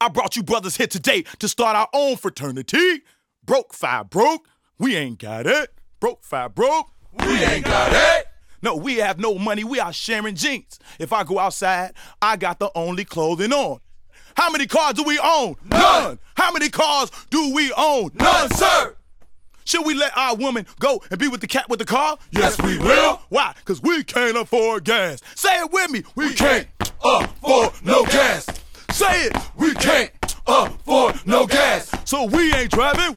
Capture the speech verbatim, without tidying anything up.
I brought you brothers here today to start our own fraternity. Broke, five broke, we ain't got it. Broke, five broke, we ain't got it. No, we have no money, we are sharing jeans. If I go outside, I got the only clothing on. How many cars do we own? None. None. How many cars do we own? None, sir. Should we let our woman go and be with the cat with the car? Yes, we will. Why? Because we can't afford gas. Say it with me. We, We can't afford no gas. Say it. We can't afford no gas. So we ain't driving.